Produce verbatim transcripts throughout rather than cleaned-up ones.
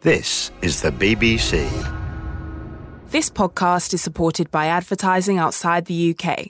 This is the B B C. This podcast is supported by advertising outside the U K.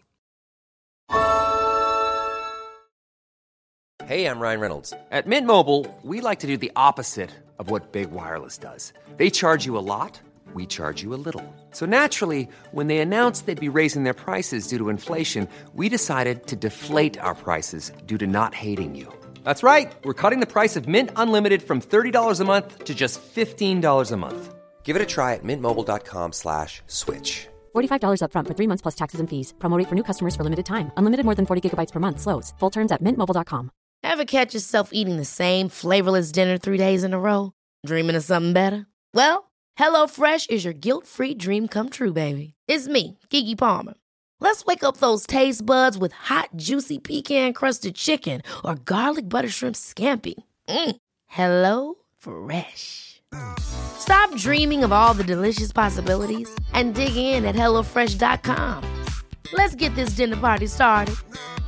Hey, I'm Ryan Reynolds. At Mint Mobile, we like to do the opposite of what Big Wireless does. They charge you a lot, we charge you a little. So naturally, when they announced they'd be raising their prices due to inflation, we decided to deflate our prices due to not hating you. That's right. We're cutting the price of Mint Unlimited from thirty dollars a month to just fifteen dollars a month. Give it a try at mintmobile.com slash switch. forty-five dollars up front for three months plus taxes and fees. Promo rate for new customers for limited time. Unlimited more than forty gigabytes per month. Slows full terms at mint mobile dot com. Ever catch yourself eating the same flavorless dinner three days in a row? Dreaming of something better? Well, HelloFresh is your guilt-free dream come true, baby. It's me, Keke Palmer. Let's wake up those taste buds with hot, juicy pecan-crusted chicken or garlic butter shrimp scampi. Mm. Hello Fresh. Stop dreaming of all the delicious possibilities and dig in at hello fresh dot com. Let's get this dinner party started.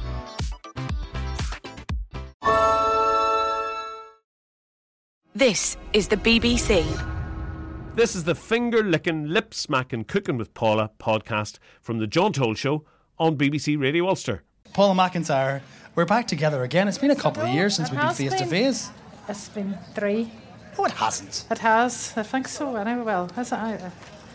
This is the B B C. This is the finger-licking, lip-smacking Cooking with Paula podcast from the John Toll Show on B B C Radio Ulster. Paula McIntyre, we're back together again. It's been a couple of years since we've been face to face. It's been three. Oh, it hasn't. It has. I think so. Anyway, well, has it? I,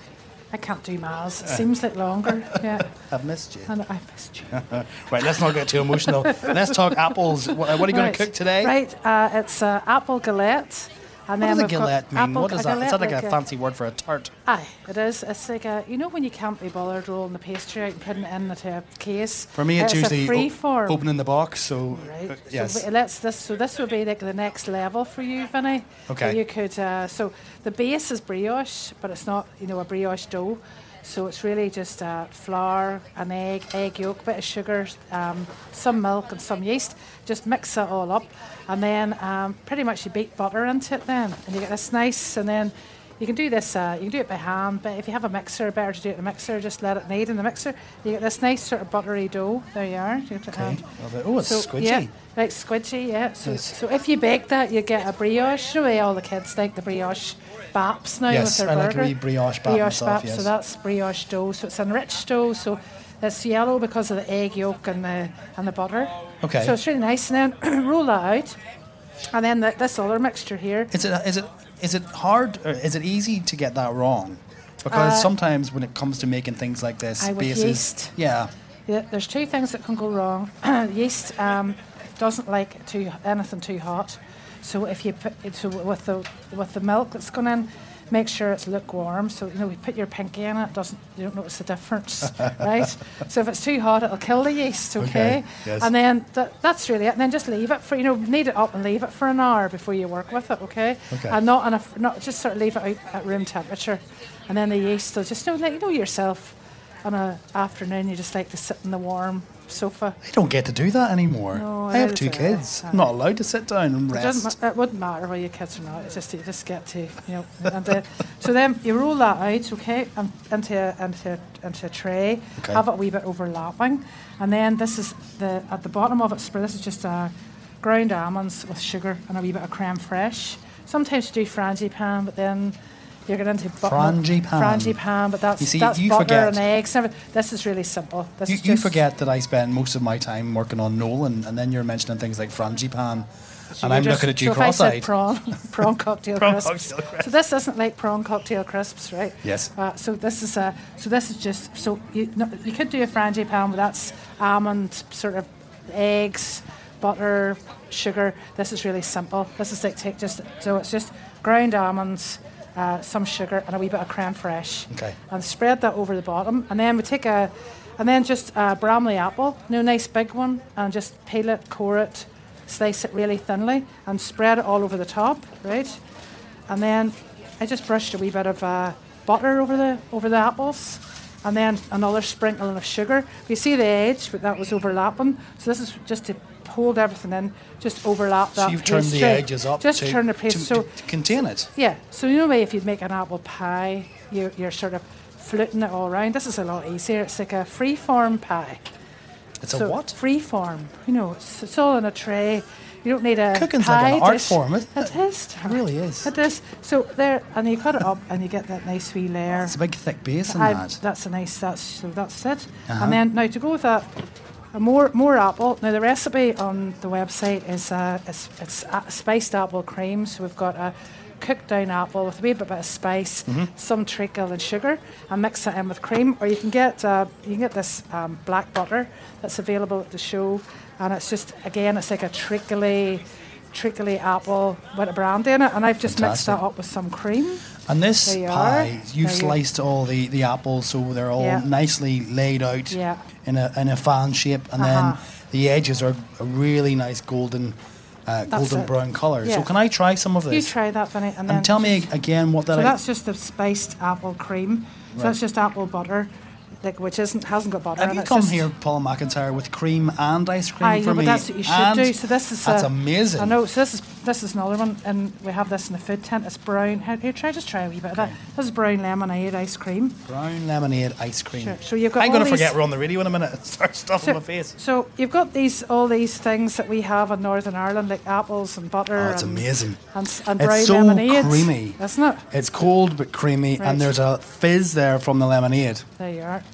I can't do miles. It seems like longer. Yeah. I've missed you. And I missed you. Right, let's not get too emotional. Let's talk apples. What, what are you going right. to cook today? Right, uh, it's uh, apple galette. And what then does a we've got galette mean? apple, What is a that? galette Is that like, like a fancy word for a tart? Aye, it is. It's like a, you know when you can't be bothered rolling the pastry out and putting it into a case? For me, it's, it's usually a free o- form. opening the box, so Right. uh, yes. So let's this. So this would be like the next level for you, Vinny. Okay. You could. Uh, so the base is brioche, but it's not, you know, a brioche dough. So it's really just uh, flour, an egg, egg yolk, bit of sugar, um, some milk and some yeast. Just mix it all up, and then um, pretty much you beat butter into it then, and you get this nice. And then you can do this. Uh, you can do it by hand, but if you have a mixer, better to do it in a mixer. Just let it knead in the mixer. You get this nice sort of buttery dough. There you are. You Okay. Oh, it's so, squidgy. Yeah, like squidgy. Yeah. So, Yes. so if you bake that, you get a brioche. You know, all the kids like the brioche baps now Yes, with their I like a burger. wee brioche bap Brioche myself, bap, yes. so that's brioche dough. So it's enriched dough. So it's yellow because of the egg yolk and the and the butter. Okay. So it's really nice. And then roll that out, and then the, this other mixture here. Is it is it is it hard or is it easy to get that wrong? Because Uh, sometimes when it comes to making things like this, Aye, with bases, yeast. yeah, Yeah, there's two things that can go wrong. Yeast um, doesn't like too anything too hot, so if you put it so with the with the milk that's gone in, make sure it's lukewarm. So you know, we put your pinky in it, it doesn't you don't notice the difference, right? So if it's too hot, it'll kill the yeast. Okay, Okay, yes. and then th- that's really it. And then just leave it for you know knead it up and leave it for an hour before you work with it. Okay, Okay. and not enough, not just sort of leave it out at room temperature, and then the yeast will just you know like you know yourself. On an afternoon, you just like to sit in the warm sofa. I don't get to do that anymore. No, I have it two is, uh, kids. uh, I'm not allowed to sit down and It, doesn't, rest. ma- it wouldn't matter whether you kids or not. It's just you just get to you know. And uh, so then you roll that out, okay, and into a, into a, into a tray. Okay. Have it a wee bit overlapping, and then this is the at the bottom of it. spread- This is just uh, ground almonds with sugar and a wee bit of creme fraiche. Sometimes you do frangipane, but then you get into bu- Frangipane. Frangipane, but that's You see, that's you butter forget- and eggs. and everything. This is really simple. This You, is you just, forget that I spend most of my time working on Nolan, and then you're mentioning things like frangipane, So and I'm you're just- looking at you so if I said cross-eyed. prawn, prawn cocktail Prawn crisps. cocktail crisps. So this isn't like prawn cocktail crisps, right? Yes. Uh, so this is a. So this is just. So you no, you could do a frangipane, but that's almond sort of eggs, butter, sugar. This is really simple. This is like take just. So it's just ground almonds. Uh, some sugar and a wee bit of creme fraiche, Okay. and spread that over the bottom. And then we take a, and then just a Bramley apple, you know, nice big one, and just peel it, core it, slice it really thinly, and spread it all over the top, right? And then I just brushed a wee bit of uh, butter over the over the apples, and then another sprinkling of sugar. You see the edge, but that was overlapping. So this is just to hold everything in, just overlap that So you've turned the pastry. edges up just to, turn the to, pastry. to, So to contain it. yeah, so you know way if you'd make an apple pie, you're, you're sort of fluting it all around. This is a lot easier. It's like a free form pie. It's so a what? Free form. You know, it's, it's all in a tray. You don't need a Cooking's pie like an art dish. form, isn't it? It is. It really is. It is. So there, and you cut it up, and you get that nice wee layer. It's a big thick base in I- that. That's a nice. That's so that's it. Uh-huh. And then now to go with that, a more more apple. Now the recipe on the website is uh, it's, it's a spiced apple cream. So we've got a cooked down apple with a wee bit of spice, Mm-hmm. some treacle and sugar, and mix it in with cream. Or you can get uh, you can get this um, black butter that's available at the show, and it's just again it's like a treacly. treacly apple with a brandy in it, and I've just mixed Fantastic. that up with some cream. And this There you pie, are. you've There you- sliced all the, the apples so they're all Yeah. nicely laid out Yeah. in a in a fan shape, and Uh-huh. then the edges are a really nice golden uh, That's golden it. brown colour. So Yeah. can I try some of You this? try that, Vinny, and then and tell me just- again what that So is. that's just the spiced apple cream. So that's just apple butter, like which isn't hasn't got butter. Have in you it, come just- here, Paul McIntyre, with cream and ice cream I for know, me? but that's what you should And do. So this is that's a, amazing. I know. So this is this is another one, and we have this in the food tent. It's brown. Here, here, try just try a wee bit of that. This is brown lemonade ice cream. Brown lemonade ice cream. Sure. So you've got I'm all going to these- forget we're on the radio in a minute and start stuffing my face. So you've got these all these things that we have in Northern Ireland, like apples and butter. Oh, it's and, amazing. And, s- and It's brown so lemonade, creamy. isn't it? It's cold but creamy, Right. and there's a fizz there from the lemonade. There you are.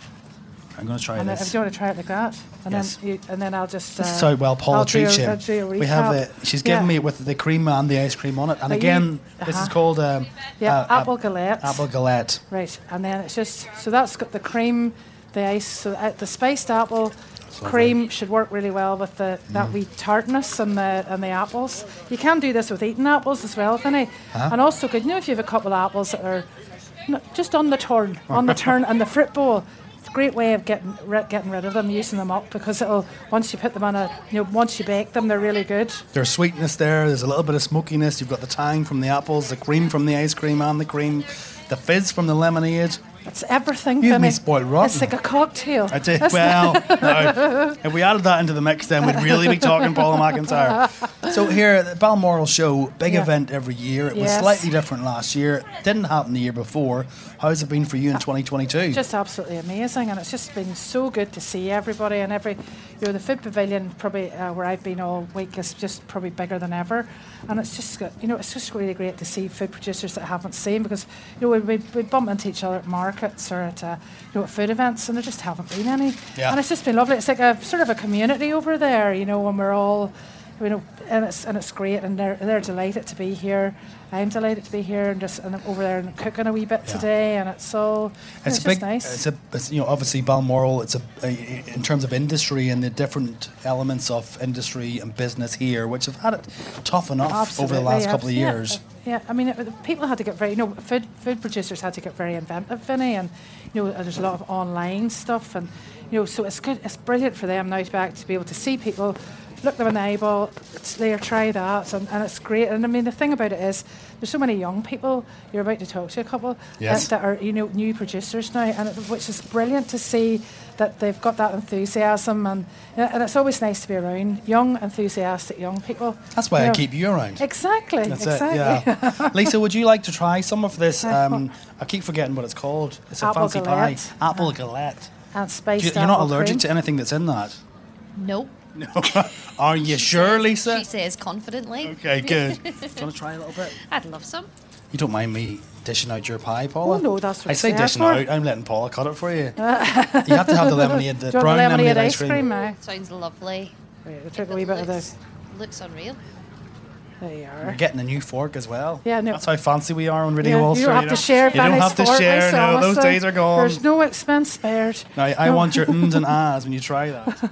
I'm going to try And then, if this. you want to try it like that, and Yes. then you, and then I'll just. This uh, is how well Paula I'll do treats a- you. I'll do a We have recap. the. She's given Yeah. me it with the cream and the ice cream on it, and But you- again, this is uh-huh. called um, Yeah, uh, apple galette. apple galette. Right, and then it's just so that's got the cream, the ice, so uh, the spiced apple cream should work really well with the Mm. that wee tartness and the and the apples. You can do this with eating apples as well, Vinny. Uh-huh. And also, good, you know, if you have a couple of apples that are n- just on the turn, on the turn, and the fruit bowl. It's a great way of getting ri- getting rid of them, using them up, because it'll once you put them on a, you know, once you bake them, they're really good. There's sweetness there. There's a little bit of smokiness. You've got the tang from the apples, the cream from the ice cream and the cream, the fizz from the lemonade. It's everything. You've Vinny. me spoiled rotten. It's like a cocktail. I did. Isn't Well, no. If we added that into the mix, then we'd really be talking Paula McIntyre. So here at the Balmoral Show, big Yeah. event every year. It was Yes. slightly different last year. Didn't happen the year before. How's it been for you in twenty twenty-two? Just absolutely amazing, and it's just been so good to see everybody, and every, you know, the food pavilion probably uh, where I've been all week is just probably bigger than ever, and it's just got, you know, it's just really great to see food producers that I haven't seen, because you know we, we, we bump into each other at markets or at uh, you know at food events, and there just haven't been any, Yeah. and it's just been lovely. It's like a sort of a community over there, you know, when we're all, you know, and it's and it's great, and they're they're delighted to be here. I'm delighted to be here, and just and I'm over there and cooking a wee bit Yeah. today, and it's all It's, it's, a big, just nice. it's a, it's, you know, obviously Balmoral. It's a, a in terms of industry and the different elements of industry and business here, which have had it tough enough over the Absolutely, last yeah. couple of Yeah, years. Yeah, I mean, it, people had to get very, you know, food food producers had to get very inventive, Vinny, and you know, there's a lot of online stuff, and you know, so it's good, it's brilliant for them now to be, back to be able to see people, look them in the eyeball, it's there, try that, and, and it's great. And I mean, the thing about it is, there's so many young people. You're about to talk to a couple Yes. that, that are, you know, new producers now, and it, which is brilliant to see that they've got that enthusiasm, and and it's always nice to be around young, enthusiastic young people. That's why You I know. keep you around. Exactly. That's exactly. it, yeah. Lisa, would you like to try some of this? Um, I keep forgetting what it's called. It's a Apple fancy galette. pie. Apple galette. And Do spiced you, you're not apple allergic cream. to anything that's in that? Nope. No. Are you sure, Lisa? She says confidently. Okay, good. Do you want to try a little bit? I'd love some. You don't mind me dishing out your pie, Paula? Oh, no, that's what I it's say there dishing for. out. I'm letting Paula cut it for you. you have to have the lemonade, the Do you brown want the lemonade, lemonade ice cream. eh? Sounds lovely. Wait, we'll take a wee bit of looks, the. looks unreal. There you We're are. getting a new fork as well. Yeah, no. That's how fancy we are on Radio Yeah, Ulster. you don't have to share. You don't Vanny's have to fork, share. I No, saw, those so days are gone. There's no expense spared. Now, I No. want your ums and ahs when you try that.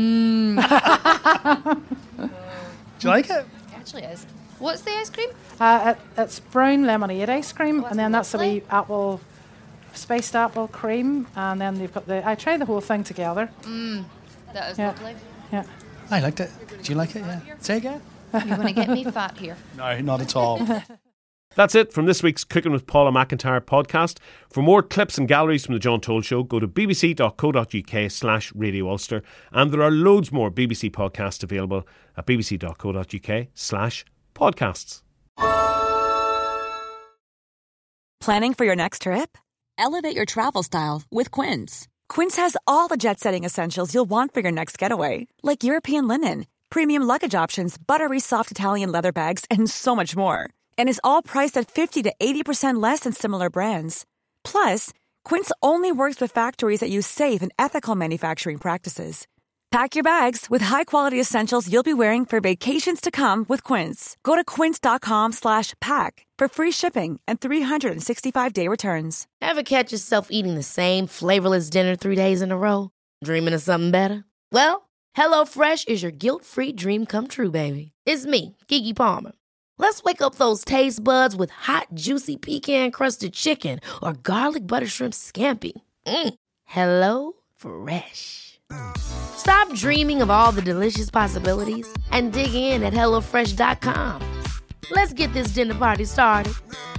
Do you like it? Actually is. What's the ice cream? Uh, it, it's brown lemonade ice cream, Oh, and then that's the lovely. wee apple, spiced apple cream, and then you've got the. I tried the whole thing together. That is Yeah. lovely. Yeah. I liked it. Do you like it? Yeah. Say again. You're going to get me fat here. No, not at all. That's it from this week's Cooking with Paula McIntyre podcast. For more clips and galleries from The John Toll Show, go to bbc.co.uk slash Radio Ulster. And there are loads more B B C podcasts available at bbc.co.uk slash podcasts. Planning for your next trip? Elevate your travel style with Quince. Quince has all the jet-setting essentials you'll want for your next getaway, like European linen, premium luggage options, buttery soft Italian leather bags, and so much more. And is all priced at fifty to eighty percent less than similar brands. Plus, Quince only works with factories that use safe and ethical manufacturing practices. Pack your bags with high-quality essentials you'll be wearing for vacations to come with Quince. Go to quince.com slash pack for free shipping and three sixty-five day returns. Ever catch yourself eating the same flavorless dinner three days in a row? Dreaming of something better? Well, HelloFresh is your guilt-free dream come true, baby. It's me, Keke Palmer. Let's wake up those taste buds with hot, juicy pecan-crusted chicken or garlic butter shrimp scampi. Mm. Hello Fresh. Stop dreaming of all the delicious possibilities and dig in at hello fresh dot com. Let's get this dinner party started.